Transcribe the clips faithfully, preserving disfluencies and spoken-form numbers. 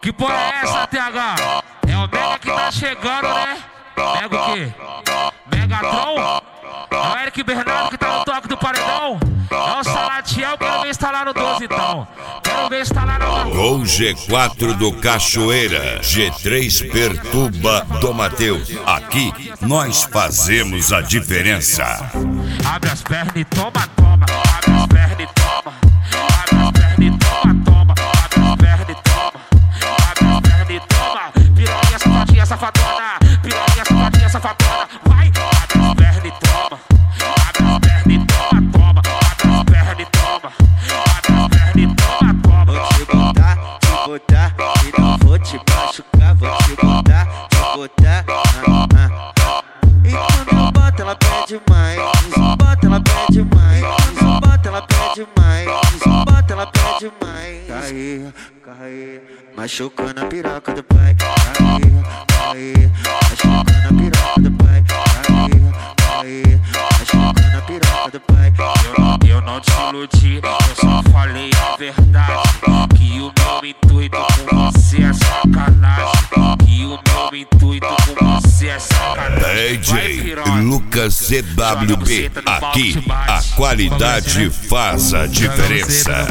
Que porra é essa, T H? É o Mega que tá chegando, né? Mega o quê? Megatron? É o Eric Bernardo que tá no toque do paredão? É o Salatiel, quero ver instalar no doze então. Quero ver instalar no... Gol G quatro do Cachoeira, G três Perturba do Mateus. Aqui nós fazemos a diferença. Abre as pernas e toma, toma. Abre as pernas e toma. Abre as pernas e toma, toma. Abre as pernas e toma. Abre as pernas e toma. Piranha, safadinha, safadona. Piranha, safadinha, safadona. Vai! Abre as pernas e toma. Abre as pernas e toma, toma. Abre as pernas e toma. Abre as pernas e toma, toma. Vou te botar, te botar e não vou te machucar. Vou te botar, te botar. Ah, ah, ah. E quando eu boto ela pede mais. Bota ela pede mais. Bota ela pede mais. Bota ela pede mais. Caí, caí, machucando a piroca do pai. Caí, caí, machucando a piroca do pai. Caí, caí, machucando a piroca do pai. Eu, eu não te iludi, eu só falei a verdade. Que o meu intuito com você é sacanagem. Que o meu intuito com você é sacanagem. D J Lucas C W B, aqui a qualidade faz a diferença.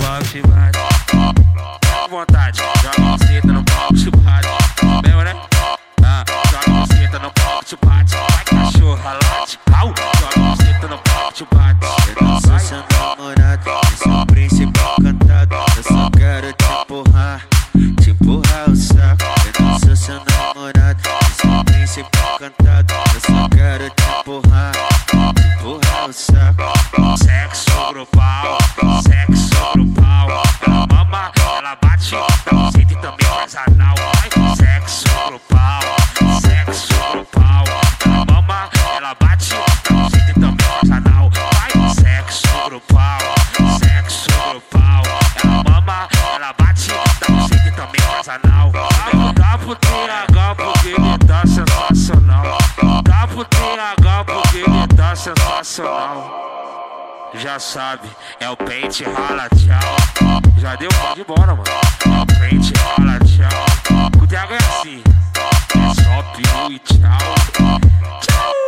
À vontade, joga você no palco, te bate. Lembra, né? Ah, joga você no palco, te bate. Vai cachorra, late. Au, joga você no palco, te bate. Eu não sou seu namorado, eu sou o príncipe encantado. Eu só quero te empurrar, te empurrar o saco. Eu não sou seu namorado, eu sou o príncipe encantado. Eu só quero te empurrar, te empurrar o saco. Sexo grupal, sexo grupal. Ela mama, ela bate, dá um jeito e também faz anal. Vai, sexo grupal, sexo grupal. Ela mama, ela bate, dá um jeito e também faz anal. Vai, sexo grupal, sexo grupal. Ela mama, ela bate, dá um jeito e também faz anal. Dá pro T H porque ele tá sensacional. Dá pro T H porque ele tá sensacional. Já sabe, é o pente, rala, tchau. Já deu, pode ir embora, mano. É o pente, rala, tchau. O T H é assim, é só peru e tchau. Tchau.